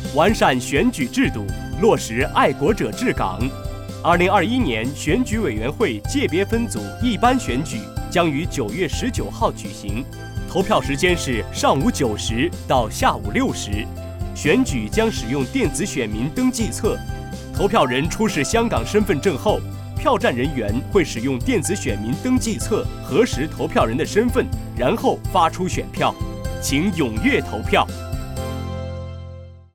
完善选举制度，落实爱国者治港。2021年选举委员会界别分组一般选举将于9月19号举行，投票时间是上午9时到下午6时。选举将使用电子选民登记册，投票人出示香港身份证后，票站人员会使用电子选民登记册核实投票人的身份，然后发出选票。请踊跃投票。